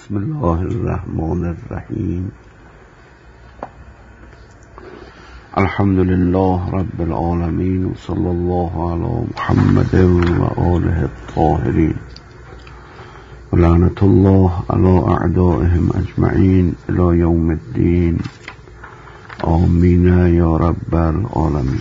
بسم الله الرحمن الرحیم. الحمد لله رب العالمین و صلی الله علی محمد و آله الطاهرین و لعنت الله علی اعدائهم اجمعین الی یوم الدین. آمین یا رب العالمین.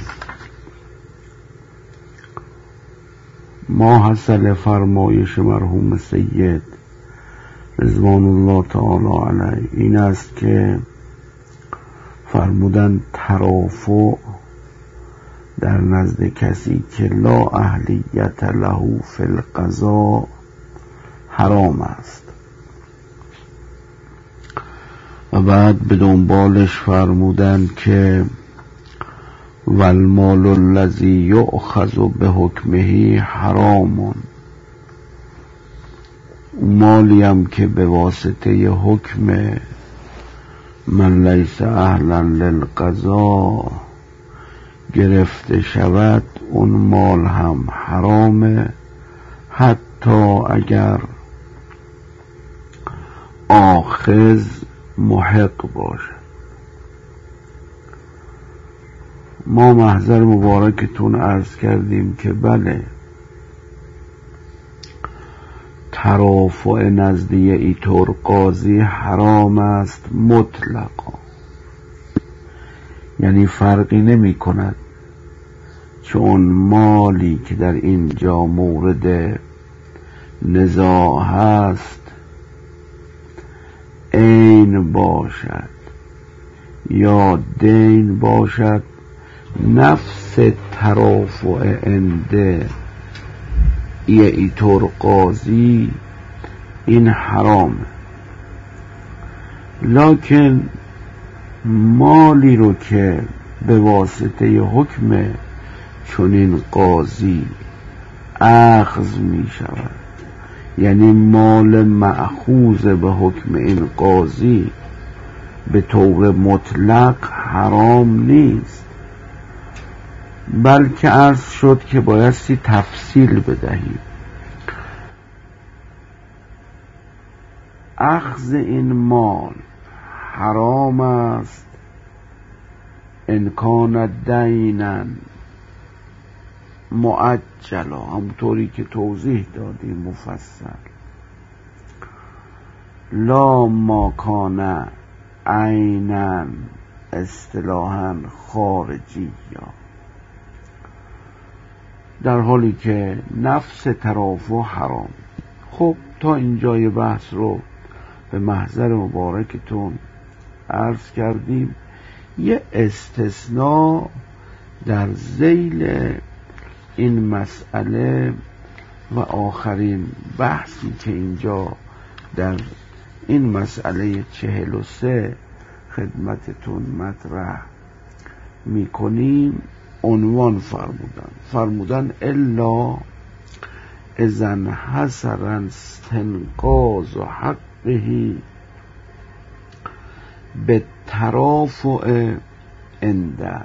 ما حاصل فرمایش مرحوم سید رضوان الله تعالی علیه این است که فرمودن ترافع در نزد کسی که لا اهلیت له فی القضاء حرام است. و بعد به دنبالش فرمودن که والمال الذی یؤخذ بحکمه حرام، مالی هم که به واسطه حکم من لیس اهلا للقضاء گرفته شود، اون مال هم حرامه، حتی اگر آخذ محق باشه. ما محضر مبارکتون عرض کردیم که بله، ترافع نزدی ایطور قاضی حرام است مطلقا، یعنی فرقی نمی کند چون مالی که در اینجا مورد نزاع هست عین باشد یا دین باشد، نفس ترافع عنده ایطور قاضی این حرامه. لکن مالی رو که به واسطه حکم چنین قاضی اخذ می شود، یعنی مال مأخوذ به حکم این قاضی به طور مطلق حرام نیست، بلکه عرض شد که بایستی تفصیل بدهیم. اخذ این مال حرام است ان کان دینا مؤجلا، همونطوری که توضیح دادیم مفصل، لا ما کان عینا اصطلاحا خارجی، در حالی که نفس ترافع حرام. خب تا اینجای بحث رو به محضر مبارکتون عرض کردیم. یه استثناء در ذیل این مسئله و آخرین بحثی که اینجا در این مسئله 43 خدمتتون مطرح میکنیم عنوان فرمودن الا اذا حصر استنقاض حقه به ترافع عنده.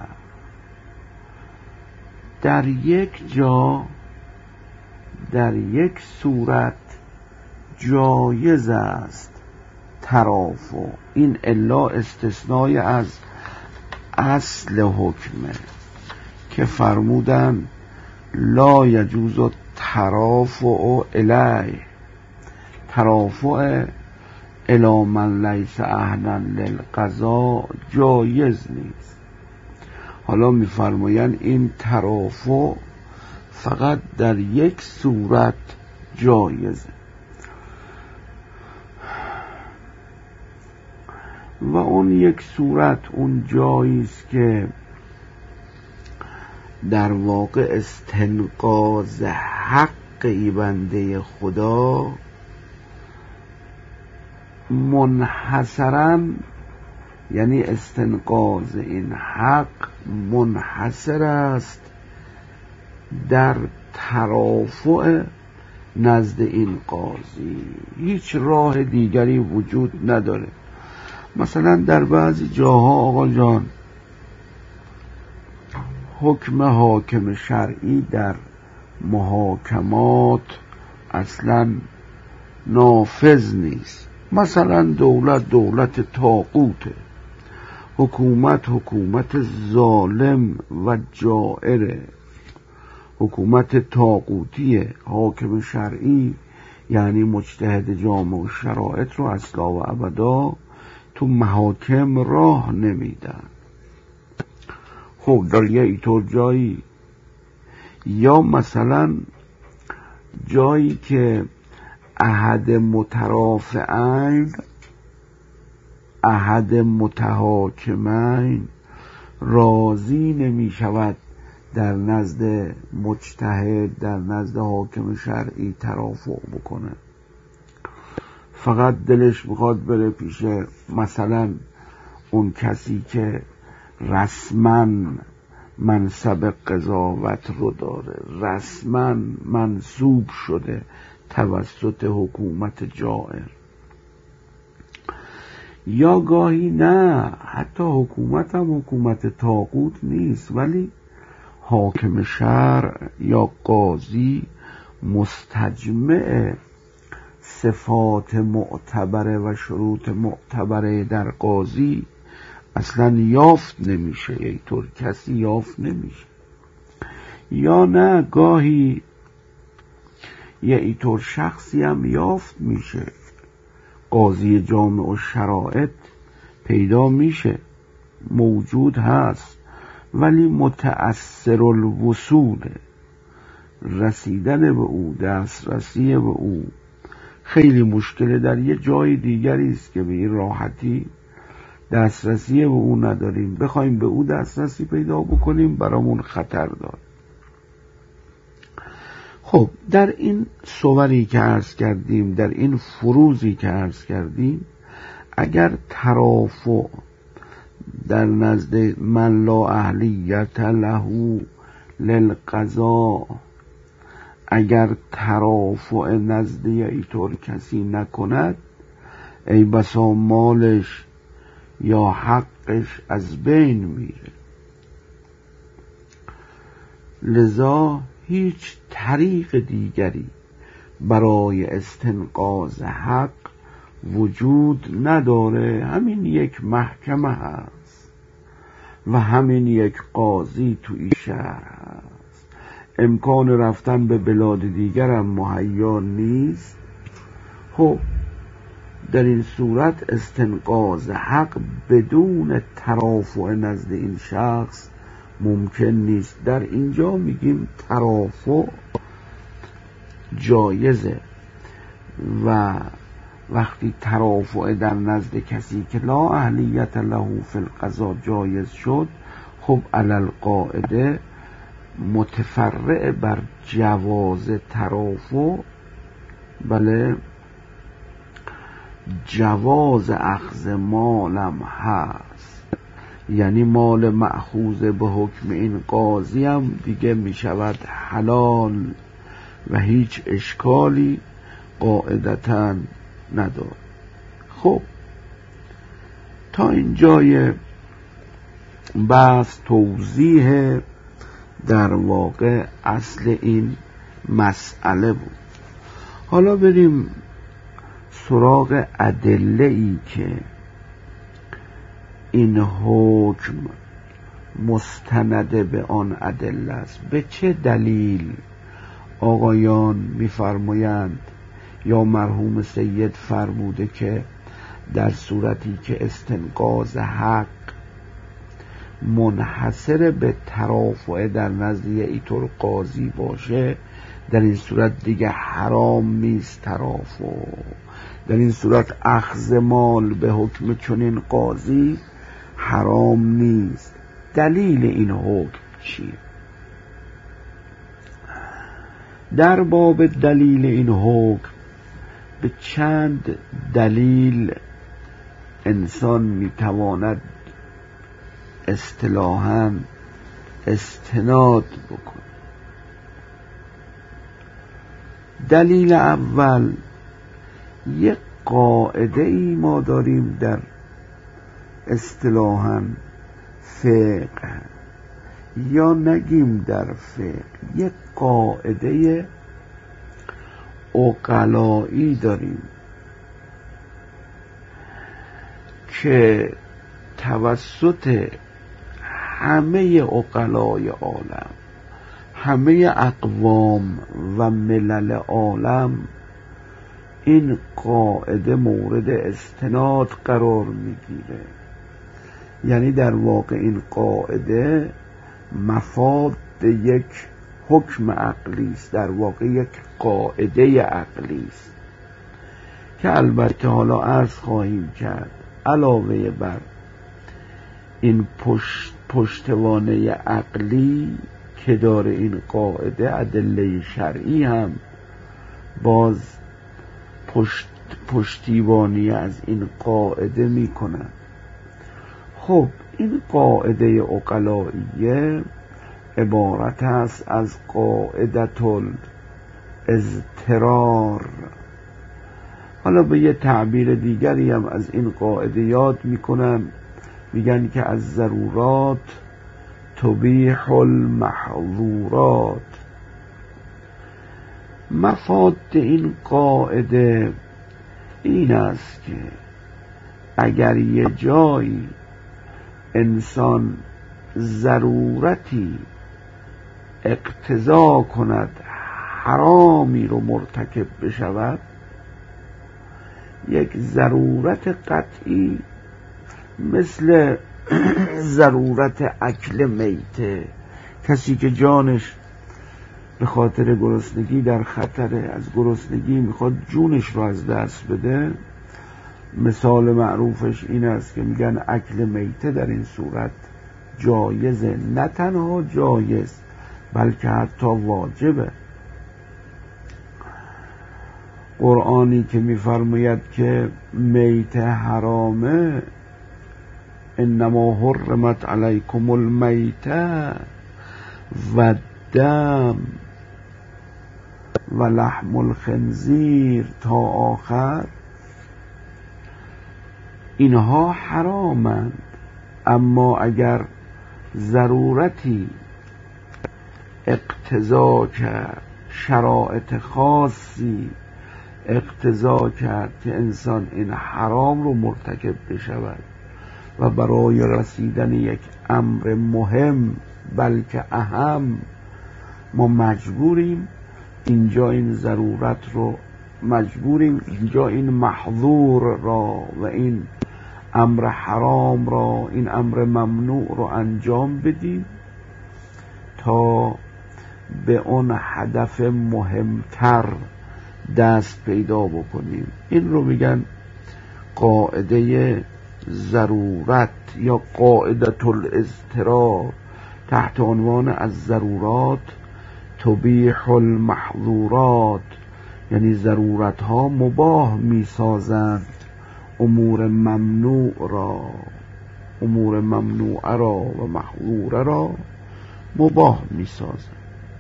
در یک جا، در یک صورت جایز است ترافع. این الا استثنای از اصل حکمه که فرمودن لا یجوز ترافع الیه، ترافع الی من لیس اهلا للقضاء جایز نیست. حالا میفرمایند این ترافع فقط در یک صورت جایزه و اون یک صورت اون جایی است که در واقع استنقاض حق ای بنده خدا منحصراً، یعنی استنقاض این حق منحصر است در ترافع نزد این قاضی، هیچ راه دیگری وجود نداره. مثلا در بعضی جاها آقا جان حکم حاکم شرعی در محاکمات اصلا نافذ نیست، مثلا دولت طاغوته، حکومت ظالم و جائره، حکومت طاغوتیه. حاکم شرعی یعنی مجتهد جامع و شرایط رو اصلا و ابدا تو محاکم راه نمیدن. خب در یه اینطور جایی، یا مثلا جایی که احد مترافعین احد متحاکمین راضی نمی شود در نزد مجتهد، در نزد حاکم شرعی ترافع بکنه، فقط دلش میخواد بره پیش مثلا اون کسی که رسما منصب قضاوت رو داره، رسما منصوب شده توسط حکومت جائر. یا گاهی نه، حتی حکومت هم حکومت طاغوت نیست، ولی حاکم شرع یا قاضی مستجمع صفات معتبره و شروط معتبره در قاضی اصلا یافت نمیشه، اینطور کسی یافت نمیشه. یا نه گاهی یه اینطور شخصی هم یافت میشه، قاضی جامع و شرایط پیدا میشه، موجود هست، ولی متأثر الوصوله، رسیدن به او، دسترسی به او خیلی مشکله. در یه جای دیگری است که به این راحتی دسترسی به او نداریم، بخوایم به او دسترسی پیدا بکنیم برامون خطر داره. خب در این صوری که عرض کردیم، در این فروزی که عرض کردیم، اگر ترافع در نزد من لا اهلیت له للقضاء، اگر ترافع نزد اینطور کسی نکند، ای بسا مالش یا حقش از بین میره. لذا هیچ طریق دیگری برای استنقاذ حق وجود نداره، همین یک محکمه هست و همین یک قاضی تو این شهر هست. امکان رفتن به بلاد دیگر هم مهیا نیست. خب در این صورت استنقاذ حق بدون ترافع نزد این شخص ممکن نیست. در اینجا میگیم ترافع جایزه، و وقتی ترافع در نزد کسی که لا اهلیت له فی القضاء جایز شد، خب علی القاعده متفرع بر جواز ترافع، بله، جواز اخذ مالم هست، یعنی مال مأخوذ به حکم این قاضی هم دیگه می شود حلال و هیچ اشکالی قاعدتاً نداره. خب تا اینجای بحث توضیح در واقع اصل این مسئله بود. حالا بریم سراغ ادله‌ای که این حکم مستند به آن ادله است. به چه دلیل آقایان می‌فرمایند یا مرحوم سید فرموده که در صورتی که استنقاذ حق منحصر به ترافع در نزد اینطور قاضی باشه، در این صورت دیگه حرام نیست ترافع، در این صورت اخذ مال به حکم چنین قاضی حرام نیست. دلیل این حکم چیه؟ در باب دلیل این حکم به چند دلیل انسان میتواند اصطلاحاً استناد بکنه. دلیل اول، یک قاعده ای ما داریم در اصطلاحاً فقه، یا نگیم در فقه، یک قاعده عقلایی داریم که توسط همه عقلای عالم، همه اقوام و ملل عالم این قاعده مورد استناد قرار میگیره. یعنی در واقع این قاعده مفاد یک حکم عقلی است، در واقع یک قاعده عقلی است که البته حالا عرض خواهیم کرد علاوه بر این پشتوانه عقلی که داره این قاعده، ادله شرعی هم باز پشتیبانی از این قاعده میکنن. خب این قاعده عقلائیه عبارت است از قاعدة الاضطرار. حالا به یه تعبیر دیگری هم از این قاعده یاد میکنن، میگن که از ضرورات تبیح المحظورات. مفاد این قاعده این است که اگر یه جایی انسان ضرورتی اقتضا کند حرامی رو مرتکب بشود، یک ضرورت قطعی مثل ضرورت اکل میته، کسی که جانش به خاطر گرسنگی در خطره، از گرسنگی میخواد جونش رو از دست بده، مثال معروفش این است که میگن اکل میته در این صورت جایزه، نه تنها جایز بلکه حتی واجبه. قرآنی که میفرماید که میته حرامه، انما حرمت علیکم المیته و الدم و لحم الخنزیر تا آخر، اینها حرامند، اما اگر ضرورتی اقتضا کرد، شرایط خاصی اقتضا کرد که انسان این حرام رو مرتکب بشود و برای رسیدن یک امر مهم بلکه اهم ما مجبوریم اینجا این ضرورت رو، مجبوریم اینجا این محظور را و این امر حرام را، این امر ممنوع رو انجام بدیم تا به اون هدف مهمتر دست پیدا بکنیم. این رو میگن قاعده ضرورت یا قاعدة الاضطرار، تحت عنوان از ضرورات تبیح المحظورات، یعنی ضرورت ها مباح می سازند امور ممنوع را، امور ممنوع را و محظور را مباح می سازند.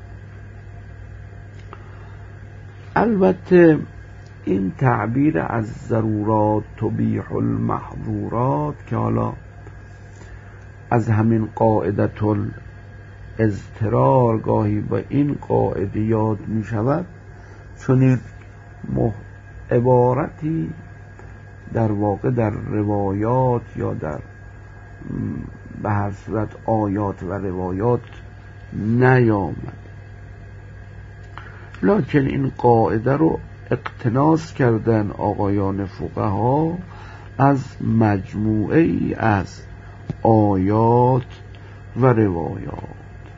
البته این تعبیر از ضرورات تبیح المحظورات که حالا از همین قاعدة الاضطرار گاهی با این قاعده یاد می شود، چون این عبارتی در واقع در روایات یا در به هر صورت آیات و روایات نیامد، لکن این قاعده رو اقتناس کردن آقایان فقها از مجموعه ای از آیات و روایات.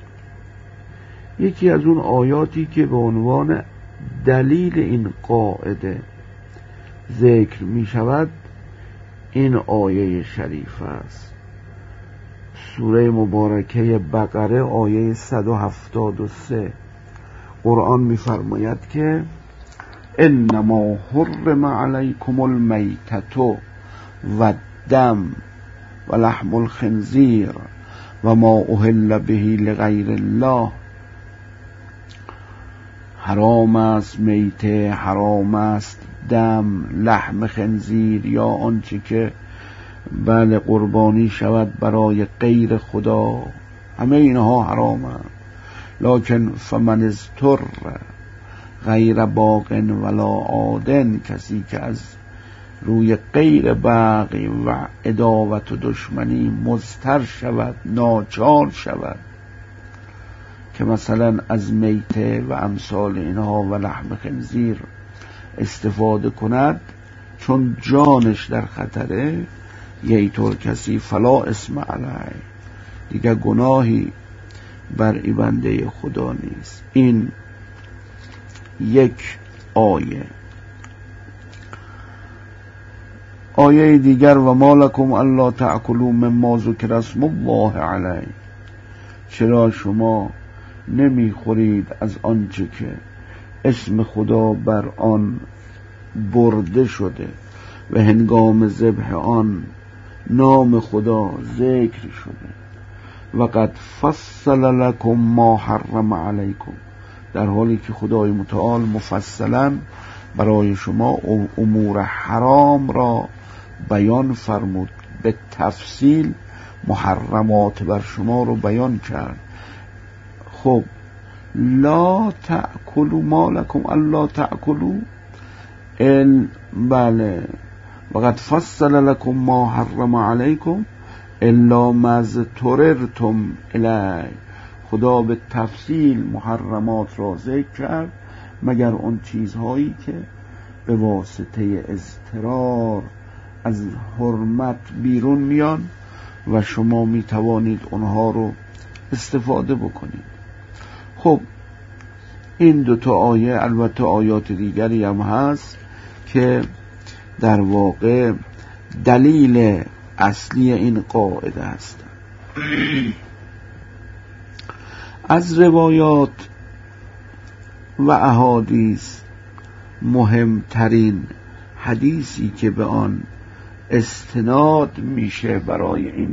یکی از اون آیاتی که به عنوان دلیل این قاعده ذکر می شود این آیه شریف است، سوره مبارکه بقره آیه 173. قرآن می فرماید که انما حرم علیکم المیتة و الدم و لحم الخنزیر و ما اهل به لغیر الله. حرام است میته، حرام است دم، لحم خنزیر یا آنچه که بله قربانی شود برای غیر خدا، همه اینها حرام است. لکن فمن اضطر غیر باغ ولا عاد، کسی که از روی غیر بغی و عداوت و دشمنی مضطر شود، ناچار شود که مثلا از میته و امثال اینها و لحم خنزیر استفاده کند چون جانش در خطره، یه طور کسی فلا اسم علیه، دیگر گناهی بر این بنده خدا نیست. این یک آیه. آیه دیگر و ما لکم الا تأکلوا مما ذکر اسم الله علیه، چرا شما نمیخورید از آنچه که اسم خدا بر آن برده شده و هنگام ذبح آن نام خدا ذکر شده. و قد فصل لکم ما حرم علیکم، در حالی که خدای متعال مفصلا برای شما امور حرام را بیان فرمود، به تفصیل محرمات بر شما رو بیان کرد. خب لا تأکلوا ما لکم الا تأکلوا، بله، وقد فصل لکم ما حرم علیکم الا ما اضطررتم الیه، خدا به تفصیل محرمات را ذکر کرد مگر اون چیزهایی که به واسطه اضطرار از حرمت بیرون میان و شما میتوانید اونها رو استفاده بکنید. خب این دوتا آیه، البته آیات دیگری هم هست که در واقع دلیل اصلی این قاعده هست. از روایات و احادیث مهمترین حدیثی که به آن استناد میشه برای این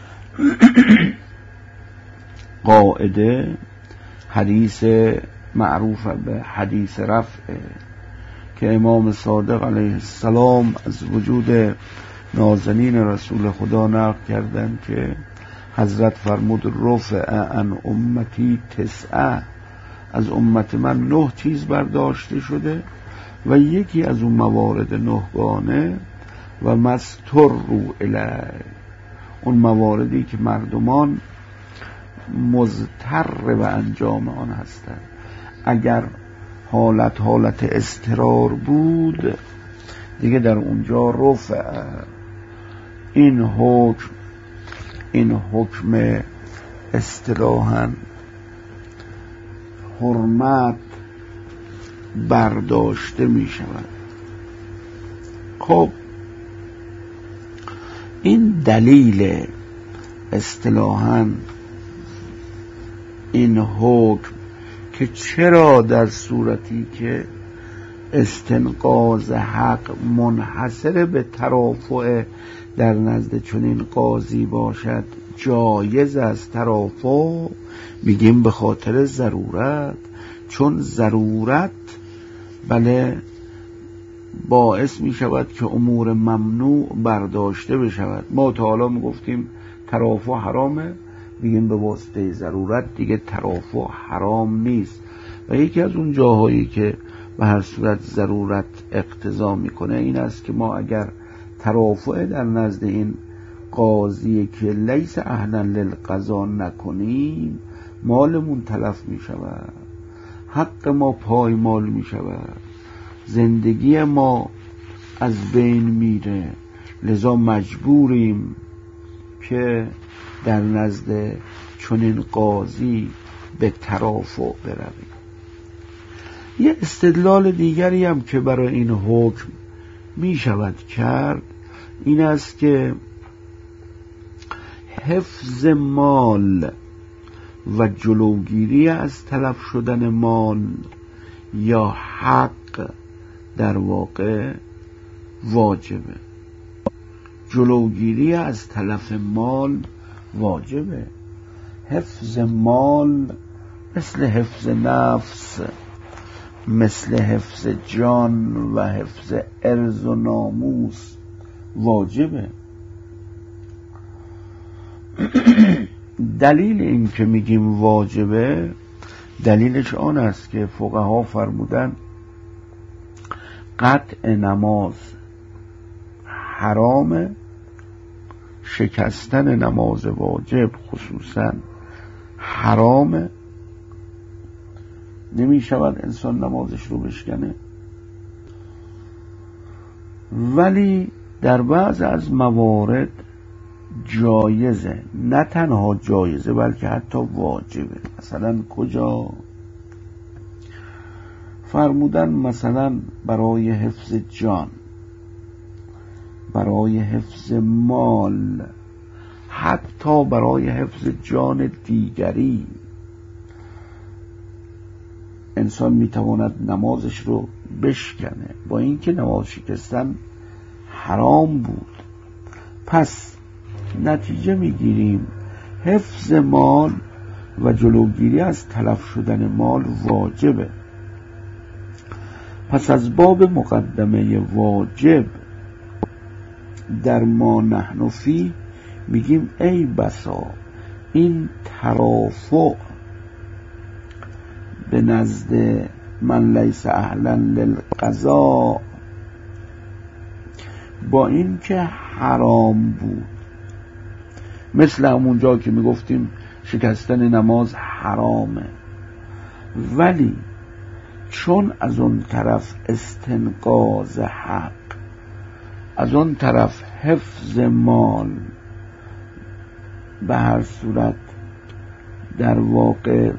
قاعده حدیث معروف به حدیث رفع که امام صادق علیه السلام از وجود نازنین رسول خدا نقل کردند که حضرت فرمود رفع عن امتی 9، از امت من 9 چیز برداشته شده و یکی از اون موارد 9گانه و مستر رو الیه، اون مواردی که مردمان مضطر به انجام آن هستند. اگر حالت اضطرار بود دیگه در اونجا رفع. این حکم اصطلاحاً حرمت برداشته می شود. خب این دلیل اصطلاحاً این حکم که چرا در صورتی که استنقاض حق منحصر به ترافع در نزد چنین قاضی باشد جایز است ترافع، میگیم به خاطر ضرورت، چون ضرورت بله باعث می شود که امور ممنوع برداشته بشود. ما تا حالا می گفتیم ترافع حرامه، میگیم به واسطه ضرورت دیگه ترافع حرام نیست. و یکی از اون جاهایی که به هر صورت ضرورت اقتضا میکنه این است که ما اگر ترافع در نزد این قاضی که لیس اهلا للقضا نکنیم مالمون تلف میشود، حق ما پایمال میشود، زندگی ما از بین میره، لذا مجبوریم که در نزد چنین قاضی به ترافع برویم. یه استدلال دیگری هم که برای این حکم می شود کرد این است که حفظ مال و جلوگیری از تلف شدن مال یا حق در واقع واجبه. جلوگیری از تلف مال واجبه. حفظ مال مثل حفظ نفس، مثل حفظ جان و حفظ عرض و ناموس واجبه. دلیل این که میگیم واجبه دلیلش آن است که فقها فرمودن قطع نماز حرام، شکستن نماز واجب خصوصا حرام، نمی شود انسان نمازش رو بشکنه. ولی در بعض از موارد جایزه، نه تنها جایزه بلکه حتی واجبه. مثلا کجا؟ فرمودن مثلا برای حفظ جان، برای حفظ مال، حتی برای حفظ جان دیگری انسان میتواند نمازش رو بشکنه، با اینکه نماز شکستن حرام بود. پس نتیجه میگیریم حفظ مال و جلوگیری از تلف شدن مال واجبه. پس از باب مقدمه واجب در ما نحن فی میگیم ای بسا این ترافع به نزد من لیس اهلا للقضا، با این که حرام بود، مثل همونجا که میگفتیم شکستن نماز حرامه، ولی چون از اون طرف استنقاذ حق، از اون طرف حفظ مال، به هر صورت در واقع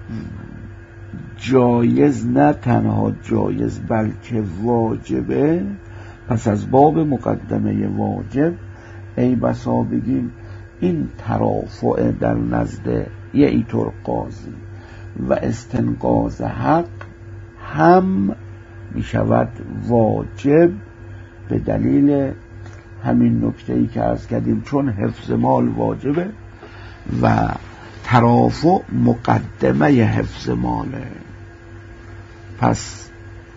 جایز، نه تنها جایز بلکه واجبه، پس از باب مقدمه واجب ای بسا بگیم این ترافع در نزد یه اینطور قاضی و استنقاذ حق هم می شود واجب، به دلیل همین نکته‌ای که عرض کردیم، چون حفظ مال واجبه و ترافع مقدمه حفظ ماله، پس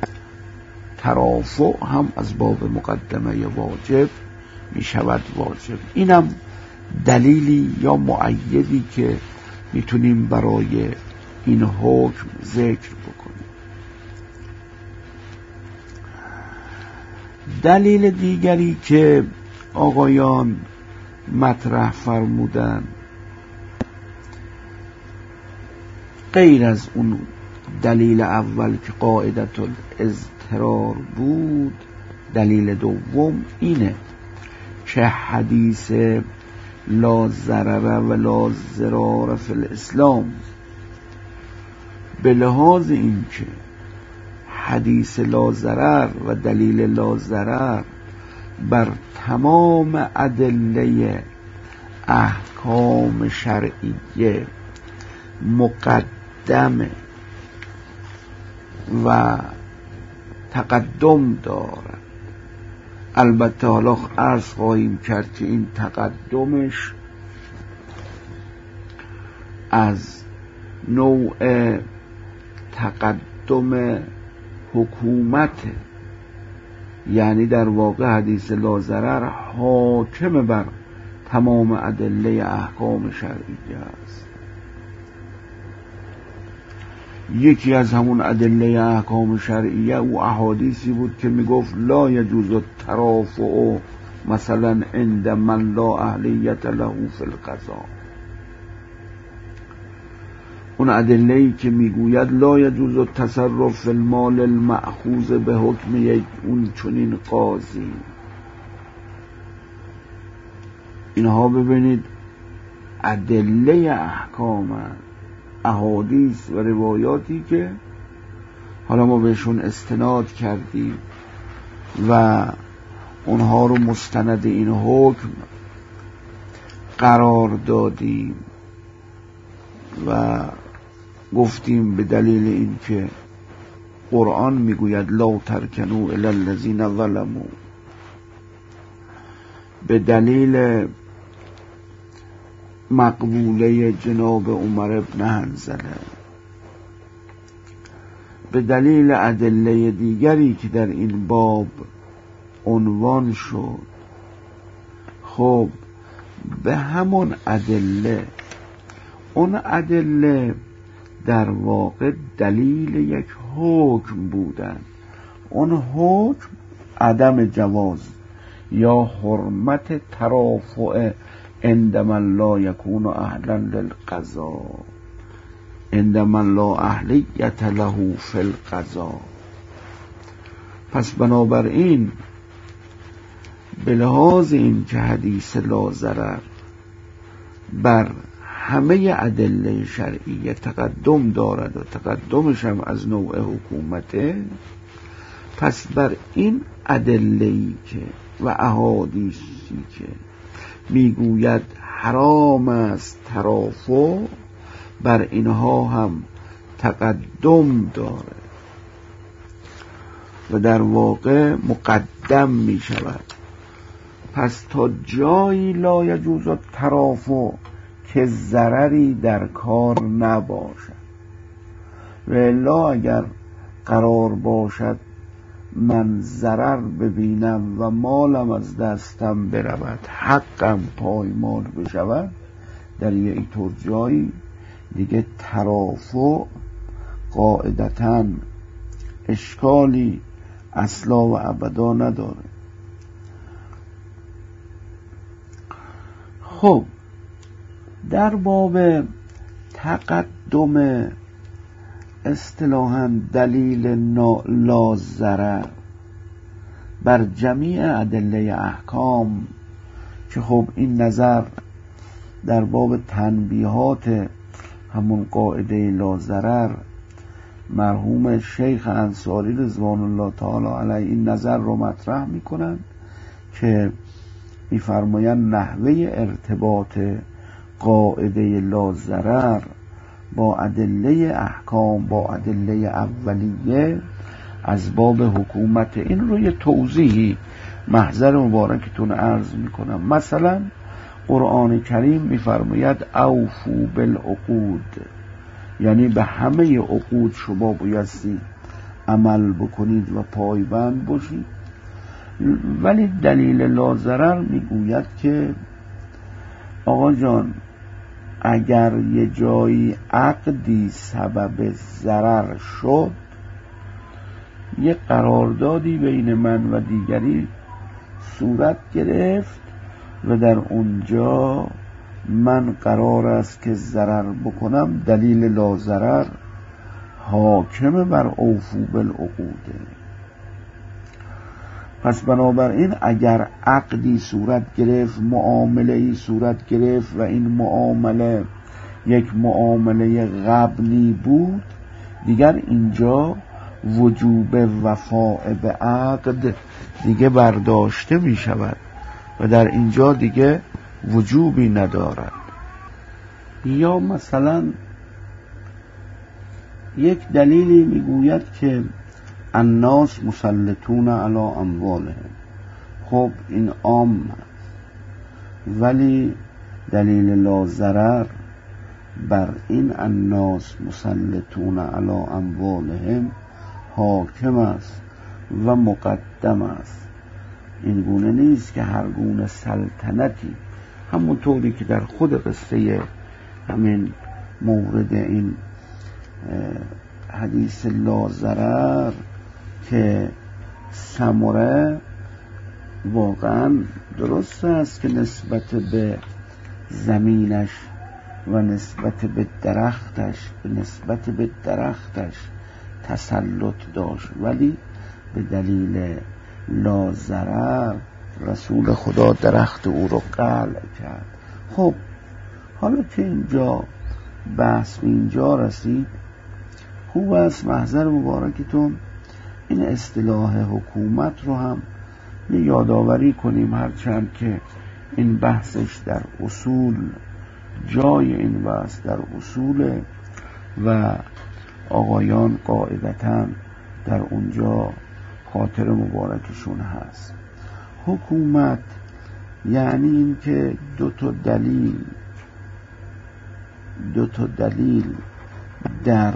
ترافع هم از باب مقدمه واجب می شود واجب. اینم دلیلی یا مؤیدی که میتونیم برای این حکم ذکر بکنیم. دلیل دیگری که آقایان مطرح فرمودن غیر از اون دلیل اول که قاعدت الاضطرار بود، دلیل دوم اینه که حدیث لا ضرر و لا ضرار فی الاسلام، به لحاظ این که حدیث لا ضرر و دلیل لا ضرر بر تمام ادله احکام شرعیه مقدمه و تقدم دارد. البته حالا عرض خواهیم کرد که این تقدمش از نوع تقدم حکومته، یعنی در واقع حدیث لا ضرر حاکم بر تمام ادله احکام شرعیه است. یکی از همون ادله احکام شرعیه او احادیثی بود که میگفت لا یجوز الترافع مثلا عند من لا اهلیت له فی القضاء. اون ادله‌ای که میگوید لا یجوز التصرف فی المال المأخوذ به حکم یک اون چنین قاضی. اینها ببینید ادله احکام، احادیث و روایاتی که حالا ما بهشون استناد کردیم و اونها رو مستند این حکم قرار دادیم و گفتیم به دلیل این که قرآن میگوید لا ترکنوا الی الذین ظلموا، به دلیل مقبوله جناب عمر بن حنظله، به دلیل ادله دیگری که در این باب عنوان شد. خب به همون ادله، اون ادله در واقع دلیل یک حکم بودن. اون حکم عدم جواز یا حرمت ترافع عندما لا یکون اهلا للقضا، عندما لا اهلیت له فی القضا. پس بنابراین به لحاظ این که حدیث لا ضرر بر همه ادله شرعیه تقدم دارد و تقدمش هم از نوع حکومته، پس بر این ادله‌ای که و احادیثی که میگوید حرام است ترافع، بر اینها هم تقدم داره و در واقع مقدم می شود. پس تا جایی لا یجوز ترافع که ضرری در کار نباشد، و الا اگر قرار باشد من ضرر ببینم و مالم از دستم برود، حقم پایمال بشود، در یک طور جایی دیگه ترافع قاعدتاً اشکالی اصلا و ابدا نداره. خب در باب تقدم اصطلاحاً دلیل لا ضرر بر جمیع ادله احکام، که خب این نظر در باب تنبیهات همون قاعده لا ضرر مرحوم شیخ انصاری رضوان الله تعالی علیه این نظر رو مطرح میکنن که میفرمایند نحوه ارتباط قاعده لا ضرر با ادله احکام، با ادله اولیه از باب حکومت. این رو یه توضیحی محضر مبارکتون عرض میکنم. مثلا قرآن کریم میفرماید اوفو بالعقود، یعنی به همه عقود شما بایستی عمل بکنید و پایبند باشید. ولی دلیل لا ضرر میگوید که آقا جان اگر یه جایی عقدی سبب ضرر شد، یه قراردادی بین من و دیگری صورت گرفت و در اونجا من قرار است که ضرر بکنم، دلیل لا ضرر حاکم بر اوفو بالعقوده. پس بنابراین اگر عقدی صورت گرفت، معامله‌ای صورت گرفت و این معامله یک معامله غبنی بود، دیگر اینجا وجوب وفاء به عقد دیگه برداشته می شود و در اینجا دیگه وجوبی ندارد. یا مثلا یک دلیلی میگوید که الناس مسلطون علی اموالهم، خب این عام ولی دلیل لا ضرر بر این الناس مسلطون علی اموالهم حاکم است و مقدم است. این گونه نیست که هر گونه سلطنتی، همونطوری که در خود قصه همین مورد این حدیث لا ضرر که سمره واقعا درست است که نسبت به زمینش و نسبت به درختش تسلط داشت، ولی به دلیل لا ضرر رسول خدا درخت او رو قلع کرد. خب حالا که اینجا بحث اینجا رسید، خوب است محضر مبارکتون این اصطلاح حکومت رو هم یادآوری کنیم، هرچند که این بحثش در اصول، جای این بحث در اصول و آقایان قاعدتاً در اونجا خاطر مبارکشون هست. حکومت یعنی این که دو تا دلیل در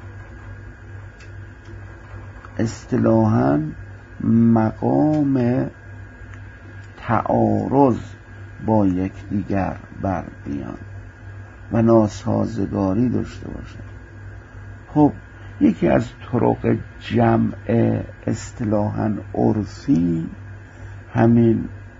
اصطلاحاً مقام تعارض با یکدیگر بر بیان و ناسازگاری داشته باشند. خب یکی از طرق جمع اصطلاحاً عرفی همین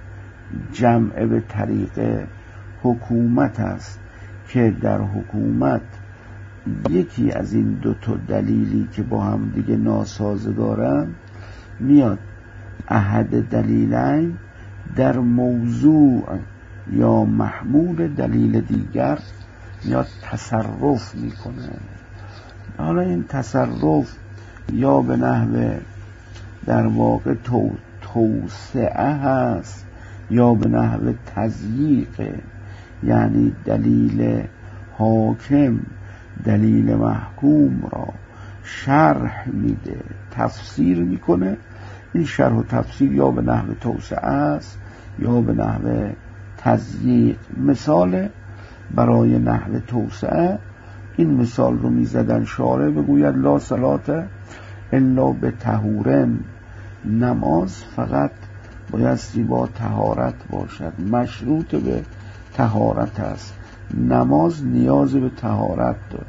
جمع به طریق حکومت است که در حکومت یکی از این دو تا دلیلی که با هم دیگه ناسازگارن میاد احد دلیلین در موضوع یا محمول دلیل دیگر میاد تصرف میکنه. حالا این تصرف یا به نحو در واقع توسعه هست یا به نحو تضییق، یعنی دلیل حاکم دلیل محکوم را شرح میده، تفسیر میکنه. این شرح و تفسیر یا به نحو توسعه است یا به نحو تضییق. مثال برای نحو توسعه این مثال رو میزدن شارع بگوید لا صلاة الا به طهورن، نماز فقط بایستی با طهارت باشد، مشروط به طهارت است، نماز نیاز به طهارت داره.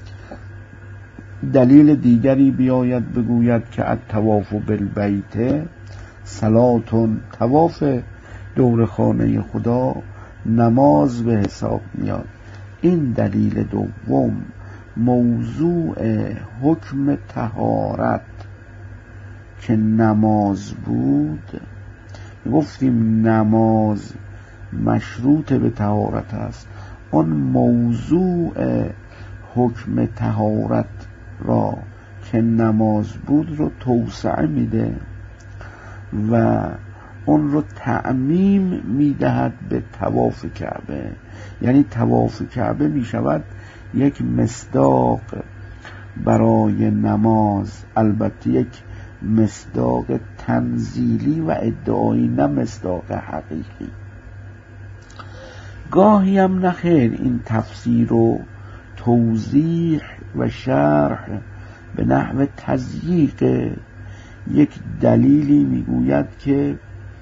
دلیل دیگری بیاید بگوید که الطواف بالبیت صلاتون، طواف دور خانه خدا نماز به حساب میاد. این دلیل دوم موضوع حکم طهارت که نماز بود، گفتیم نماز مشروط به طهارت است، اون موضوع حکم طهارت را که نماز بود رو توسعه میده و اون رو تعمیم میدهد به طواف کعبه. یعنی طواف کعبه میشود یک مصداق برای نماز، البته یک مصداق تنزیلی و ادعایی، نه مصداق حقیقی. گاهی هم نخیر این تفسیر و توضیح و شرح به نحو تضییق. یک دلیلی میگوید که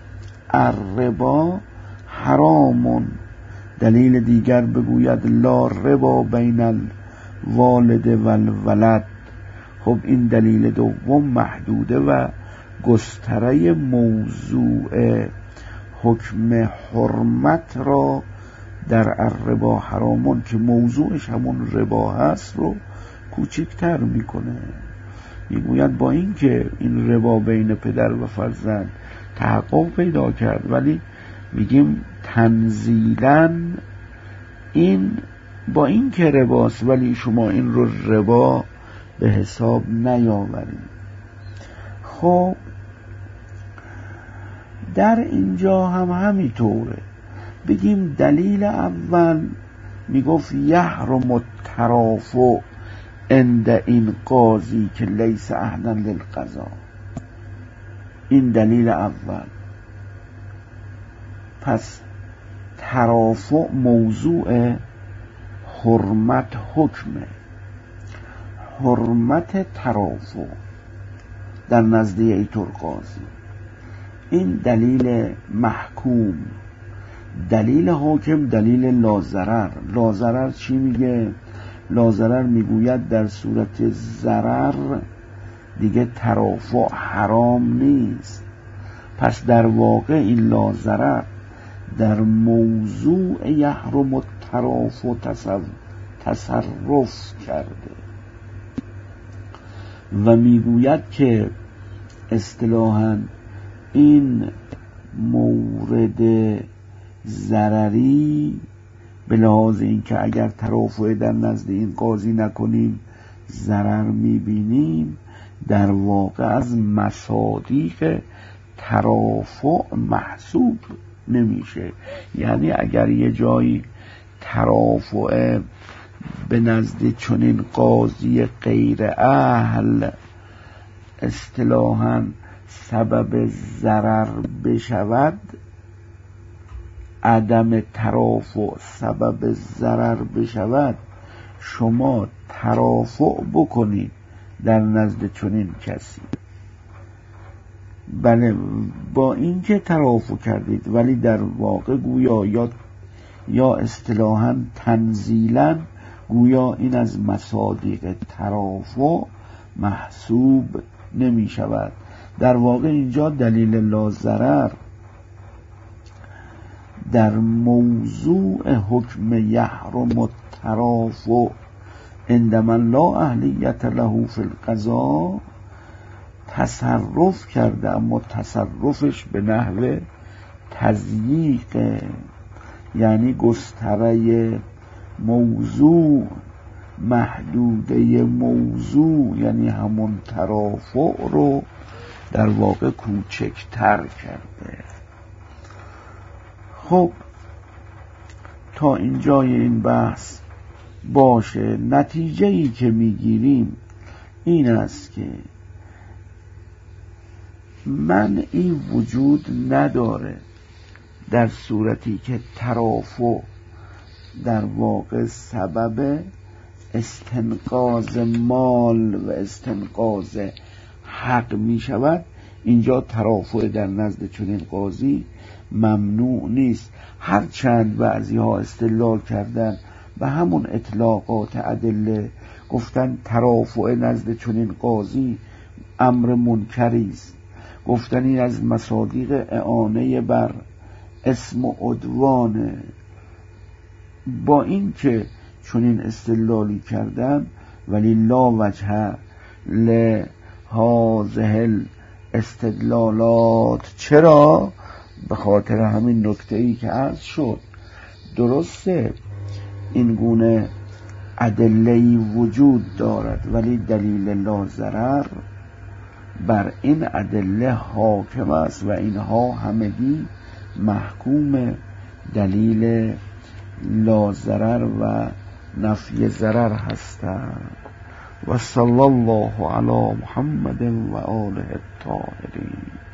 الربا حرامون، دلیل دیگر بگوید لا ربا بین الوالد و الولد. خب این دلیل دوم محدوده و گستره موضوع حکم حرمت را در الربا حرامون که موضوعش همون ربا هست رو کوچکتر میکنه. میگوید با این که این ربا بین پدر و فرزند تحقق پیدا کرد، ولی میگیم تنزیلاً این با این که رباست ولی شما این رو ربا به حساب نیاورید. خب در اینجا هم همینطوره. بگیم دلیل اول میگفت یحرم الترافع عند این قاضی که لیس اهلا للقضا. این دلیل اول. پس ترافع موضوع حرمت حکمه، حرمت ترافع در نزد ایتور قاضی. این دلیل محکوم. دلیل حاکم دلیل لازرر. لازرر چی میگه؟ لازرر میگوید در صورت ضرر دیگه ترافع حرام نیست. پس در واقع این لازرر در موضوع یحرم الترافع تصرف کرده و میگوید که اصطلاحاً این مورد ضرری به لحاظ این که اگر ترافع در نزد این قاضی نکنیم ضرر میبینیم، در واقع از مصادیق ترافع محسوب نمیشه. یعنی اگر یه جایی ترافع به نزد چنین قاضی غیر اهل اصطلاحاً سبب ضرر بشود، عدم ترافع سبب ضرر بشود، شما ترافع بکنید در نزد چنین کسی. بله با اینکه ترافع کردید ولی در واقع گویا یا اصطلاحاً تنزیلاً گویا این از مصادیق ترافع محسوب نمی شود. در واقع اینجا دلیل لازرر در موضوع حکم یحرم الترافع عندما لا اهلیت له فی القضاء تصرف کرده، اما تصرفش به نحو تضییق، یعنی گستره موضوع، محدوده موضوع، یعنی همون ترافع رو در واقع کوچکتر کرده. خب تا اینجای این بحث باشه. نتیجه ای که میگیریم این است که منعی وجود نداره در صورتی که ترافع در واقع سبب استنقاذ مال و استنقاذ حق می شود. اینجا ترافع در نزد چنین قاضی ممنوع نیست، هرچند بعضی ها استدلال کردن و همون اطلاقات ادله، گفتن ترافع نزد چنین قاضی امر منکری است، گفتن این از مصادیق اعانه بر اسم و عدوانه. با این که چنین استدلالی کردن، ولی لا وجه لهذه الاستدلالات. چرا؟ به خاطر همین نکته‌ای که عرض شد. درسته این گونه ادله‌ای وجود دارد، ولی دلیل لا ضرر بر این ادله حاکم است و اینها همگی محکوم دلیل لا ضرر و نفی ضرر هستند. و صلی الله علی محمد و آله الطاهرین.